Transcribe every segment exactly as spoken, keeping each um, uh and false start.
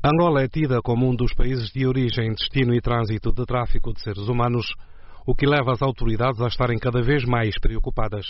Angola é tida como um dos países de origem, destino e trânsito de tráfico de seres humanos, o que leva as autoridades a estarem cada vez mais preocupadas.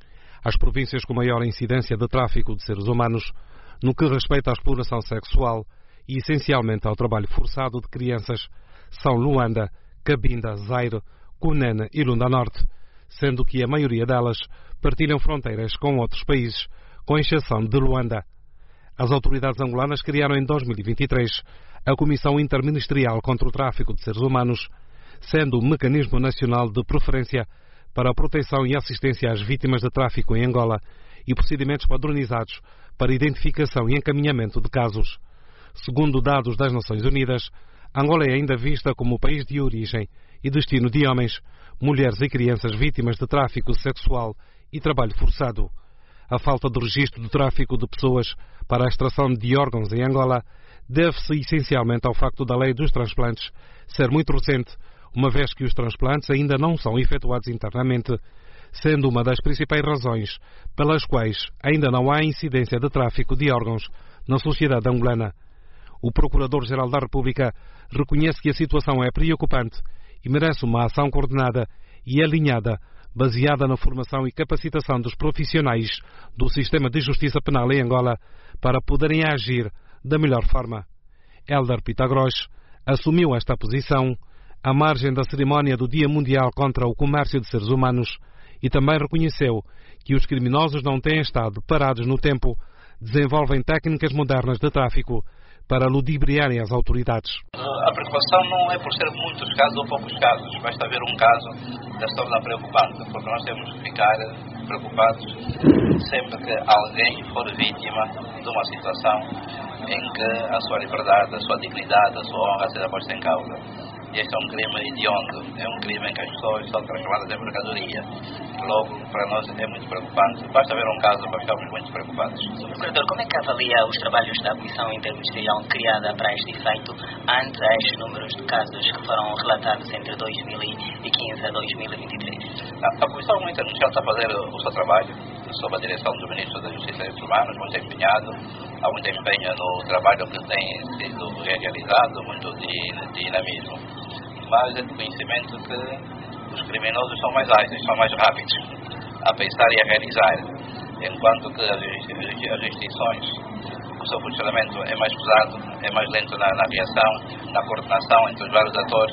As províncias com maior incidência de tráfico de seres humanos, no que respeita à exploração sexual e essencialmente ao trabalho forçado de crianças, são Luanda, Cabinda, Zaire, Cunene e Lunda Norte, sendo que a maioria delas partilham fronteiras com outros países, com exceção de Luanda. As autoridades angolanas criaram em dois mil e vinte e três a Comissão Interministerial contra o Tráfico de Seres Humanos, sendo o mecanismo nacional de preferência para a proteção e assistência às vítimas de tráfico em Angola e procedimentos padronizados para identificação e encaminhamento de casos. Segundo dados das Nações Unidas, Angola é ainda vista como o país de origem e destino de homens, mulheres e crianças vítimas de tráfico sexual e trabalho forçado. A falta de registro de tráfico de pessoas para a extração de órgãos em Angola deve-se essencialmente ao facto da lei dos transplantes ser muito recente, uma vez que os transplantes ainda não são efetuados internamente, sendo uma das principais razões pelas quais ainda não há incidência de tráfico de órgãos na sociedade angolana. O Procurador-Geral da República reconhece que a situação é preocupante e merece uma ação coordenada e alinhada, baseada na formação e capacitação dos profissionais do sistema de justiça penal em Angola para poderem agir da melhor forma. Hélder Pitagros assumiu esta posição à margem da cerimónia do Dia Mundial contra o Comércio de Seres Humanos e também reconheceu que os criminosos não têm estado parados no tempo, desenvolvem técnicas modernas de tráfico para ludibriarem as autoridades. A preocupação não é por ser muitos casos ou poucos casos, basta haver um caso já se torna preocupante, porque nós temos que ficar preocupados sempre que alguém for vítima de uma situação em que a sua liberdade, a sua dignidade, a sua honra seja posta em causa. E este é um crime hediondo, é um crime em que as pessoas são transformadas em mercadoria. Logo, para nós é muito preocupante. Basta ver um caso para ficarmos muito preocupados. Procurador, como é que avalia os trabalhos da Comissão Interministerial criada para este efeito ante estes números de casos que foram relatados entre dois mil e quinze a dois mil e vinte e três? A, a Comissão Interministerial está a fazer o seu trabalho sob a direção do Ministro da Justiça e Direitos Humanos, muito empenhado. Há muito empenho no trabalho que tem sido realizado, muito de, de dinamismo. Mas é de conhecimento que os criminosos são mais ágeis, são mais rápidos a pensar e a realizar, enquanto que as instituições, o seu funcionamento é mais pesado, é mais lento na, na reação, na coordenação entre os vários atores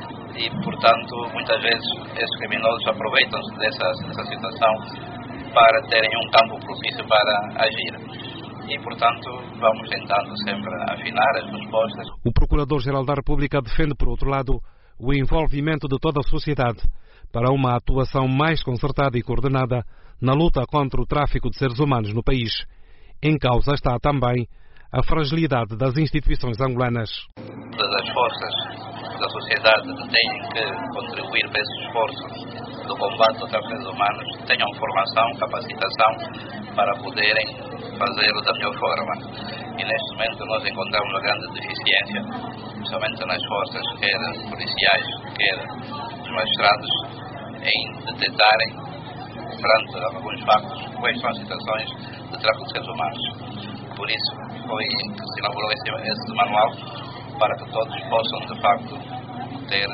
e, portanto, muitas vezes esses criminosos aproveitam-se dessa, dessa situação para terem um campo propício para agir. E, portanto, vamos tentando sempre afinar as respostas. O Procurador-Geral da República defende, por outro lado, o envolvimento de toda a sociedade para uma atuação mais concertada e coordenada na luta contra o tráfico de seres humanos no país. Em causa está também a fragilidade das instituições angolanas. Todas as forças da sociedade têm que contribuir para esse esforço do combate ao tráfico de seres humanos, tenham formação, capacitação para poderem fazê-lo da melhor forma. E neste momento nós encontramos uma grande deficiência, principalmente nas forças, quer policiais, quer os magistrados, em detectarem, perante alguns factos, quais são as situações de tráfico de seres humanos. Por isso foi que se inaugurou esse, esse manual, para que todos possam, de facto, ter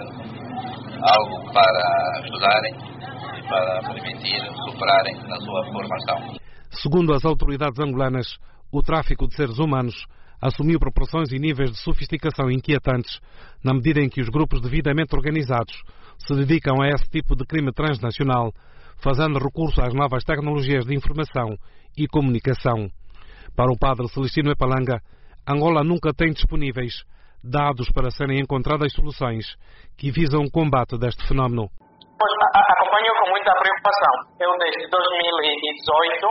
algo para estudarem e para permitir superarem na sua formação. Segundo as autoridades angolanas, o tráfico de seres humanos assumiu proporções e níveis de sofisticação inquietantes na medida em que os grupos devidamente organizados se dedicam a esse tipo de crime transnacional, fazendo recurso às novas tecnologias de informação e comunicação. Para o padre Celestino Epalanga, Angola nunca tem disponíveis dados para serem encontradas soluções que visam o combate deste fenómeno. Pois, acompanho com muita preocupação. Eu, desde dois mil e dezoito,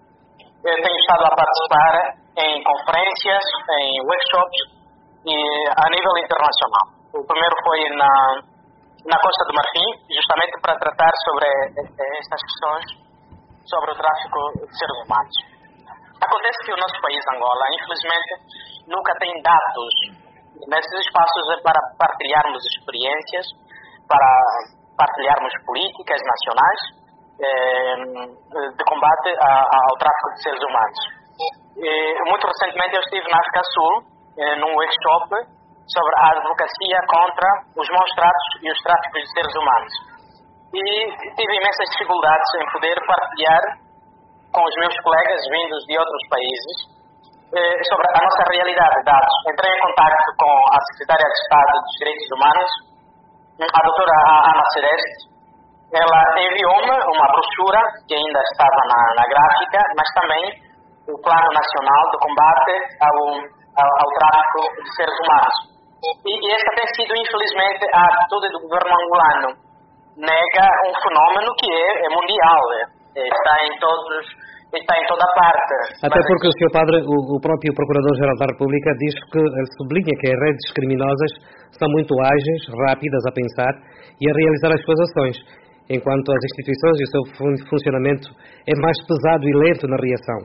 eu tenho estado a participar em conferências, em workshops e a nível internacional. O primeiro foi na, na Costa do Marfim, justamente para tratar sobre estas questões, sobre o tráfico de seres humanos. Acontece que o nosso país, Angola, infelizmente, nunca tem dados nesses espaços para partilharmos experiências, para partilharmos políticas nacionais eh, de combate a, a, ao tráfico de seres humanos. E, muito recentemente eu estive na África Sul eh, num workshop sobre a advocacia contra os maus tratos e os tráficos de seres humanos. E tive imensas dificuldades em poder partilhar com os meus colegas vindos de outros países eh, sobre a nossa realidade de dados. Entrei em contato com a Secretária de Estado dos Direitos Humanos, a doutora Ana Celeste. Ela enviou-me uma brochura que ainda estava na, na gráfica, mas também o Plano Nacional de Combate ao, ao, ao Tráfico de Seres Humanos. E, e esta tem sido, infelizmente, a atitude do governo angolano. Nega um fenómeno que é, é mundial, é, está em todos, está em toda parte. Até porque, senhor Padre, o, o próprio Procurador-Geral da República diz que, sublinha que as redes criminosas são muito ágeis, rápidas a pensar e a realizar as suas ações, enquanto as instituições e o seu funcionamento é mais pesado e lento na reação.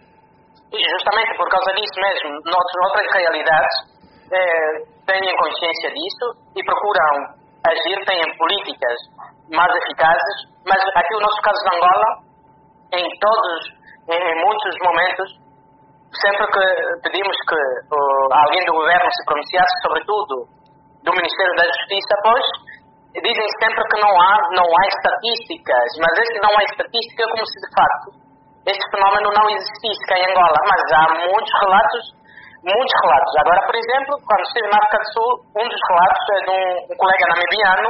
E justamente por causa disso mesmo, outras realidades eh, têm consciência disso e procuram agir, têm políticas mais eficazes, mas aqui o nosso caso de Angola, em todos, em muitos momentos, sempre que pedimos que uh, alguém do governo se pronunciasse, sobretudo do Ministério da Justiça, pois dizem sempre que não há, não há estatísticas, mas este não há estatística como se de facto este fenómeno não existisse cá em Angola, mas há muitos relatos, muitos relatos. Agora, por exemplo, quando estive na África do Sul, um dos relatos é de um, um colega namibiano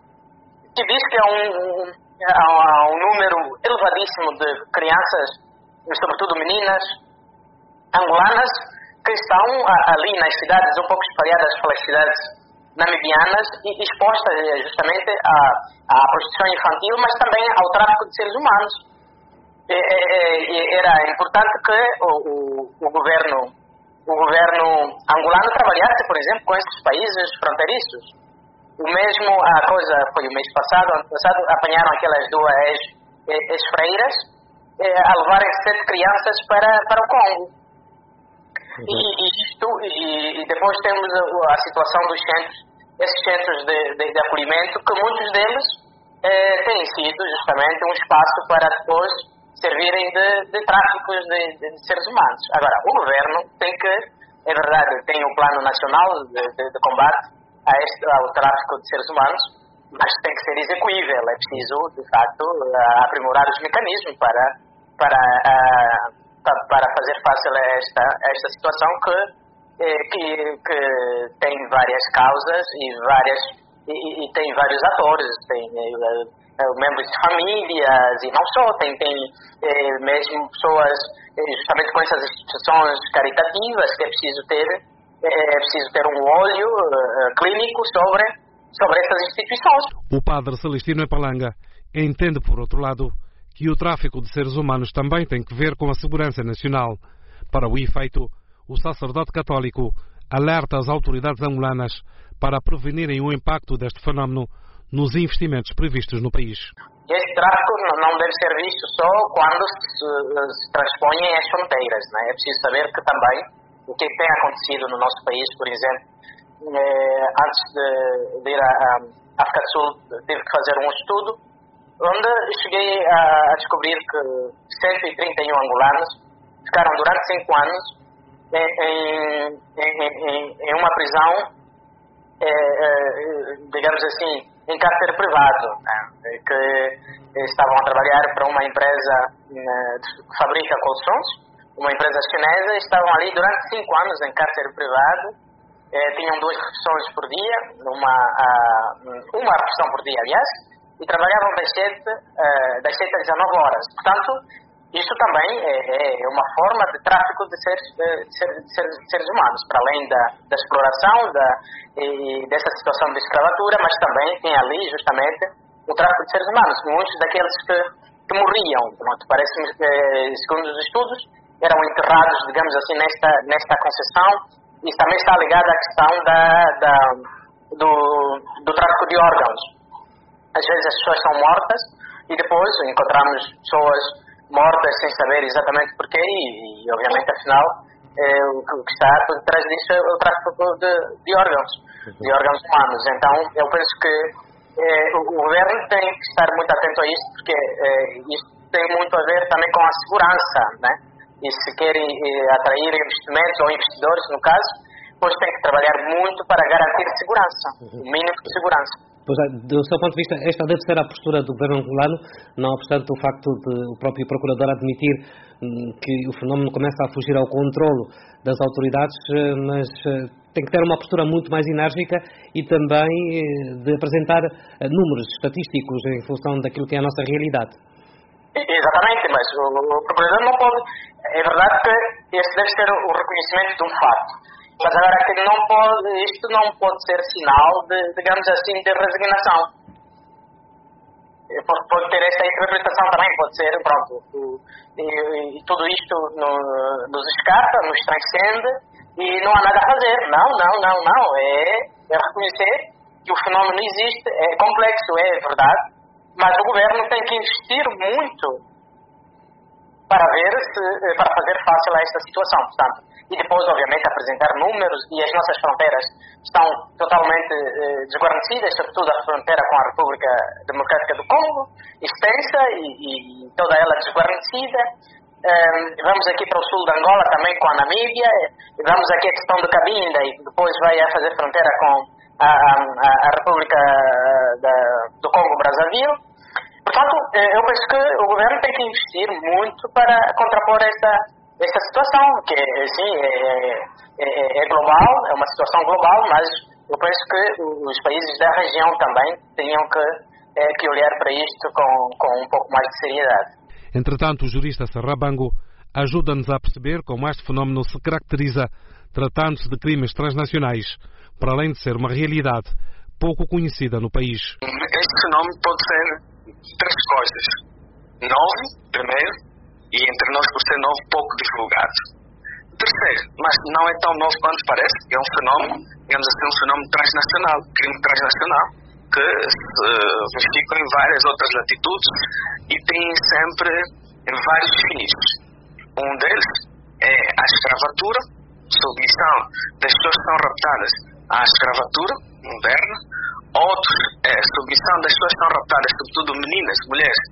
que diz que há um, um, há um número elevadíssimo de crianças, sobretudo meninas, angolanas, que estão ali nas cidades, um pouco espalhadas pelas cidades namibianas, e expostas justamente à, à prostituição infantil, mas também ao tráfico de seres humanos. E, e, era importante que o, o, o governo o governo angolano trabalhasse, por exemplo, com esses países fronteiriços. O mesmo, a coisa foi o mês passado, ano passado, apanharam aquelas duas ex-freiras a levarem sete crianças para, para o Congo. Uhum. E, e, isto, e, e depois temos a, a situação dos centros, esses centros de, de, de acolhimento, que muitos deles eh, têm sido justamente um espaço para depois servirem de, de tráficos de, de, de seres humanos. Agora, o governo tem que, é verdade, tem o Plano Nacional de, de, de Combate a este, ao tráfico de seres humanos, mas tem que ser execuível. É preciso, de facto, aprimorar os mecanismos para, para, para, para fazer face a esta, a esta situação que, que, que tem várias causas e, várias, e, e tem vários atores. Tem membros de famílias e não só, tem, tem eh, mesmo pessoas eh, justamente com essas instituições caritativas que é preciso ter, eh, é preciso ter um olho eh, clínico sobre, sobre essas instituições. O padre Celestino Epalanga entende, por outro lado, que o tráfico de seres humanos também tem que ver com a segurança nacional. Para o efeito, o sacerdote católico alerta as autoridades angolanas para prevenirem o impacto deste fenómeno nos investimentos previstos no país. Este tráfico não deve ser visto só quando se, se transpõem as fronteiras, né? É preciso saber que também o que tem acontecido no nosso país, por exemplo, eh, antes de, de ir à África do Sul, tive que fazer um estudo onde cheguei a, a descobrir que cento e trinta e um angolanos ficaram durante cinco anos em, em, em, em uma prisão, eh, eh, digamos assim, em cárcere privado, né, que estavam a trabalhar para uma empresa né, que fabrica colchões, uma empresa chinesa, e estavam ali durante cinco anos em cárcere privado, eh, tinham duas refeições por dia, uma, uh, uma refeição por dia, aliás, e trabalhavam das sete, uh, das sete às dezenove horas. Portanto, isso também é, é uma forma de tráfico de seres, de seres, de seres, de seres humanos, para além da, da exploração da, e dessa situação de escravatura, mas também tem ali justamente o tráfico de seres humanos. Muitos daqueles que, que morriam, parece, segundo os estudos, eram enterrados, digamos assim, nesta, nesta concessão. Isso também está ligado à questão da, da, do, do tráfico de órgãos. Às vezes as pessoas são mortas e depois encontramos pessoas mortas sem saber exatamente porquê e, e obviamente, afinal, eh, o, o que está por trás disso é o tráfico de, de órgãos, de órgãos humanos. Então, eu penso que eh, o, o governo tem que estar muito atento a isto, porque eh, isto tem muito a ver também com a segurança, né? E se querem eh, atrair investimentos ou investidores, no caso, depois tem que trabalhar muito para garantir segurança, o mínimo de segurança. Pois é, do seu ponto de vista, esta deve ser a postura do governo angolano, não obstante o facto de o próprio procurador admitir hum, que o fenómeno começa a fugir ao controlo das autoridades, mas uh, tem que ter uma postura muito mais enérgica e também uh, de apresentar uh, números estatísticos em função daquilo que é a nossa realidade. Exatamente, mas o, o procurador não pode... É verdade que esse deve ser o reconhecimento de um fato. Mas agora que não pode, isto não pode ser sinal de, digamos assim, de resignação. Pode, pode ter esta interpretação também, pode ser, pronto, e, e tudo isto no, nos escapa, nos transcende e não há nada a fazer. Não, não, não, não. É, é reconhecer que o fenómeno existe, é complexo, é verdade, mas o governo tem que investir muito para ver se, para fazer fácil a esta situação, portanto. E depois, obviamente, apresentar números, e as nossas fronteiras estão totalmente eh, desguarnecidas, sobretudo a fronteira com a República Democrática do Congo, extensa e, e toda ela desguarnecida. Um, vamos aqui para o sul de Angola também com a Namíbia, e vamos aqui a questão de Cabinda, e depois vai a fazer fronteira com a, a, a República da, do Congo-Brazzaville. Portanto, eu penso que o governo tem que investir muito para contrapor esta essa situação, que sim, é, é, é global, é uma situação global, mas eu penso que os países da região também tenham que, é, que olhar para isto com, com um pouco mais de seriedade. Entretanto, o jurista Sarrabango ajuda-nos a perceber como este fenómeno se caracteriza, tratando-se de crimes transnacionais, para além de ser uma realidade pouco conhecida no país. Este fenómeno pode ser três coisas. Novo, primeiro, e entre nós, por ser novo, pouco divulgado. Terceiro, mas não é tão novo quanto parece, é um fenómeno, digamos assim, um fenómeno transnacional, crime transnacional, que se verifica em várias outras latitudes e tem sempre em vários definidos. Um deles é a escravatura, submissão das pessoas que são raptadas à escravatura moderna. Outros é a submissão das pessoas que são raptadas, sobretudo meninas, mulheres,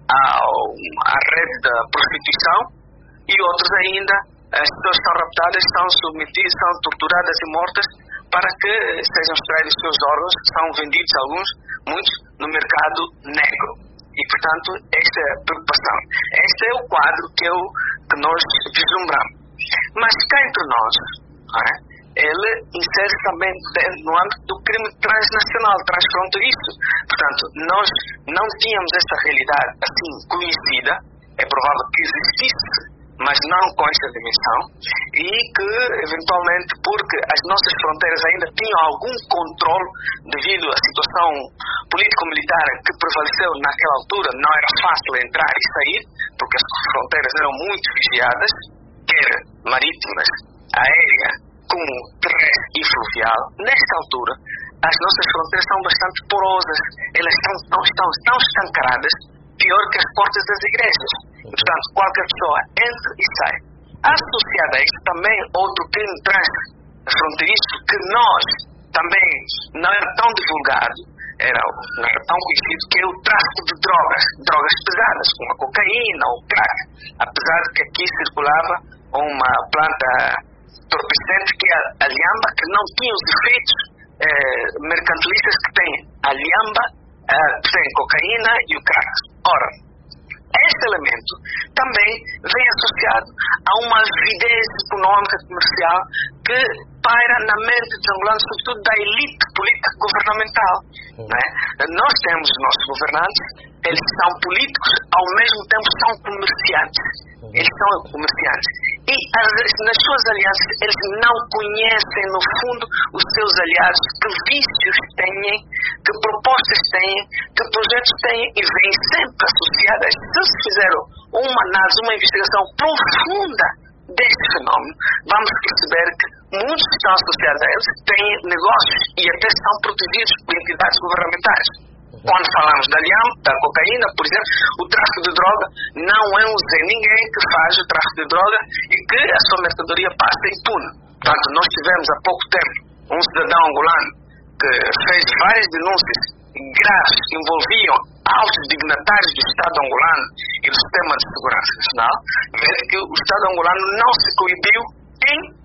à rede da prostituição, e outros ainda, as pessoas que são raptadas são submetidas, são torturadas e mortas para que sejam extraídos os seus órgãos, que são vendidos alguns, muitos, no mercado negro. E, portanto, esta é a preocupação. Este é o quadro que, eu, que nós vislumbramos. Mas cá entre nós, não é? Ele insere também no âmbito do crime transnacional, transfronteiriço. Portanto, nós não tínhamos essa realidade assim conhecida, é provável que existisse, mas não com esta dimensão, e que, eventualmente, porque as nossas fronteiras ainda tinham algum controle devido à situação político-militar que prevaleceu naquela altura, não era fácil entrar e sair, porque as fronteiras eram muito vigiadas, quer marítimas, aéreas, como terrestre e fluvial. Nesta altura, as nossas fronteiras são bastante porosas, elas estão, estão, estão, estão estancaradas, pior que as portas das igrejas. Portanto, qualquer pessoa entra e sai. Associado a isto também outro crime transfronteiriço que nós também não era tão divulgado, era, não era tão conhecido, que é o tráfico de drogas, drogas pesadas, como a cocaína ou o crack, apesar de que aqui circulava uma planta entorpecente que é a liamba, que não tinha os efeitos eh, mercantilistas que tem a liamba, eh, tem cocaína e o crack. Ora, este elemento também vem associado a uma avidez econômica comercial que paira na mente dos angolanos, sobretudo da elite política governamental. Não é? Nós temos os nossos governantes, eles são políticos, ao mesmo tempo são comerciantes. Eles são comerciantes. E nas suas alianças, eles não conhecem, no fundo, os seus aliados, que vícios têm, que propostas têm, que projetos têm, e vêm sempre associadas. Se se fizer uma análise, uma investigação profunda deste fenómeno, vamos perceber que muitos que estão associados a eles têm negócios e até são protegidos por entidades governamentais. Quando falamos da liamba, da cocaína, por exemplo, o tráfico de droga não é um Zé Ninguém que faz o tráfico de droga e que a sua mercadoria passa impune. Portanto, nós tivemos há pouco tempo um cidadão angolano que fez várias denúncias graves que envolviam altos dignatários do Estado angolano e do sistema de segurança nacional, vê que o Estado angolano não se coibiu em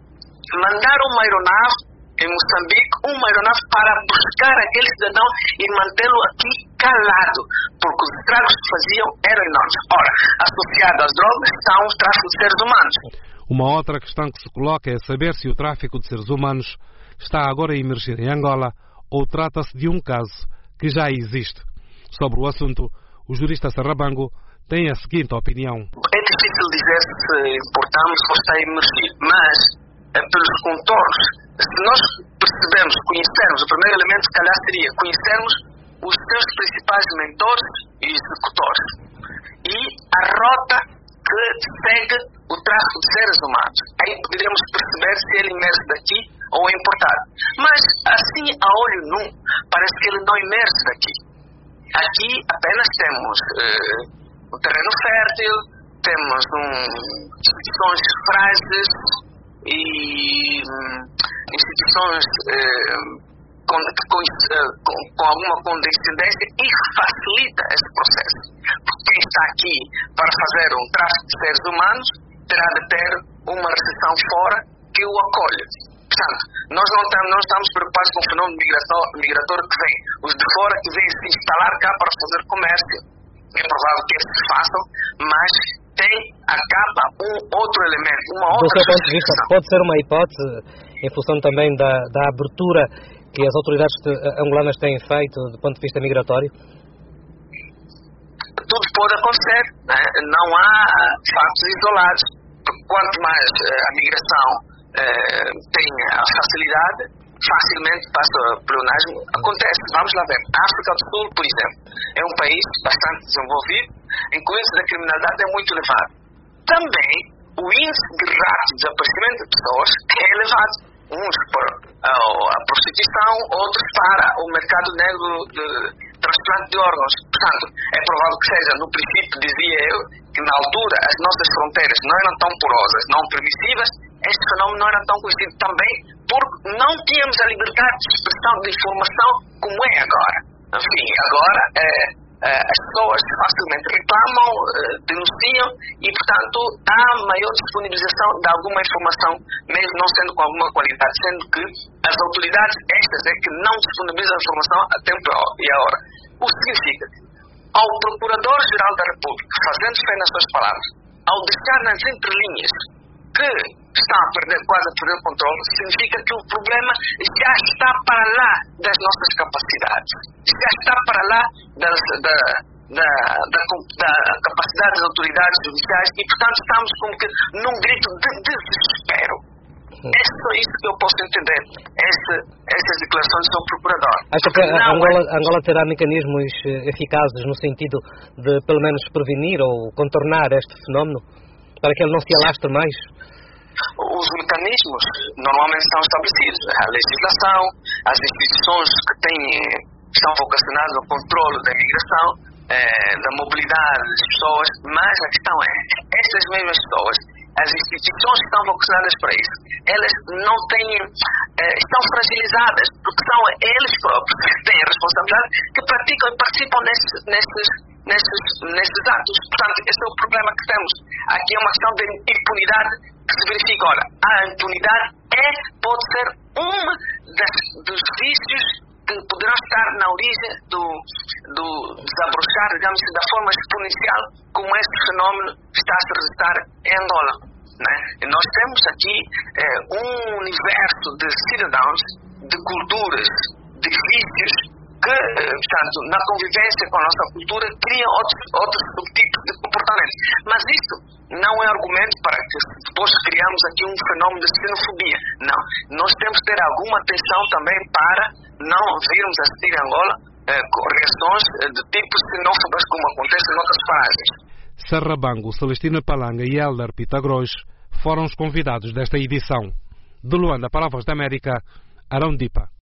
mandaram uma aeronave em Moçambique, uma aeronave para buscar aquele cidadão e mantê-lo aqui calado, porque os estragos que faziam eram enormes. Ora, associado às drogas está o tráfico de seres humanos. Uma outra questão que se coloca é saber se o tráfico de seres humanos está agora a emergir em Angola ou trata-se de um caso que já existe. Sobre o assunto, o jurista Sarrabango tem a seguinte opinião. É difícil dizer se importamos ou está a emergir, mas é pelos contornos. Se nós percebemos, conhecermos, o primeiro elemento se calhar seria conhecermos os seus principais mentores e executores e a rota que segue o tráfico de seres humanos. Aí poderíamos perceber se ele emerge daqui ou é importado. Mas assim, a olho nu, parece que ele não emerge daqui. Aqui apenas temos uh, um terreno fértil, temos um, instituições frágeis e um, instituições uh, com, com, uh, com, com alguma condescendência e facilita esse processo. Porque quem está aqui para fazer um tráfico de seres humanos terá de ter uma recepção fora que o acolhe. Portanto, nós não estamos, não estamos preocupados com o fenômeno migratório que vem. Os de fora que vêm se instalar cá para fazer comércio. É provável que eles façam, mas tem, acaba um outro elemento, uma outra... Do seu ponto de vista, pode ser uma hipótese, em função também da, da abertura que as autoridades angolanas têm feito do ponto de vista migratório? Tudo pode acontecer, né? Não há fatos isolados. Quanto mais eh, a migração eh, tem a facilidade, facilmente passa o pleonasmo. Acontece, vamos lá ver. A África do Sul, por exemplo, é um país bastante desenvolvido, em que o índice da criminalidade é muito elevado. Também o índice de rápido desaparecimento de pessoas é elevado. Uns para a prostituição, outros para o mercado negro de transplante de órgãos. Portanto, é provável que seja, no princípio, dizia eu, que na altura as nossas fronteiras não eram tão porosas, não permissivas, este fenômeno não era tão conhecido também, porque não tínhamos a liberdade de expressão de informação como é agora. Enfim, agora é, é, as pessoas facilmente reclamam, é, denunciam e, portanto, há maior disponibilização de alguma informação, mesmo não sendo com alguma qualidade, sendo que as autoridades, estas é que não disponibilizam a informação a tempo e a hora. O que significa que, ao Procurador-Geral da República, fazendo fé nas suas palavras, ao deixar nas entrelinhas que está a perder, quase a perder o controle, significa que o problema já está para lá das nossas capacidades, já está para lá das, da, da, da, da capacidade das autoridades judiciais e, portanto, estamos como que num grito de desespero. É só isso que eu posso entender, esse, essas declarações do seu procurador. Acha que a Angola, Angola terá mecanismos eficazes no sentido de, pelo menos, prevenir ou contornar este fenómeno, para que ele não se alastre mais? Os mecanismos normalmente estão estabelecidos. A legislação, as instituições que têm, estão vocacionadas ao controle da imigração, eh, da mobilidade das pessoas, mas a questão é, essas mesmas pessoas, as instituições que estão vocacionadas para isso, elas não têm, eh, estão fragilizadas, porque são eles próprios que têm a responsabilidade, que praticam e participam nesses, nesses, nesses, nesses atos. Portanto, esse é o problema que temos. Aqui é uma questão de impunidade que se verifica. Ora, a impunidade é, pode ser um das, dos vícios que poderão estar na origem do, do desabrochar, digamos, da forma exponencial como este fenómeno está a se registrar em Angola. Né? E nós temos aqui eh, um universo de cidadãos, de culturas, de vícios, que, eh, portanto, na convivência com a nossa cultura, criam outros, outros subtipos de comportamento. Mas isto não é argumento para que depois criamos aqui um fenômeno de xenofobia. Não. Nós temos que ter alguma atenção também para não virmos assistir em Angola eh, reações de tipos xenófobas como acontece em outras paragens. Sarrabango, Celestina Palanga e Hélder Pitagros foram os convidados desta edição. De Luanda para a Voz da América, Arão Dipa.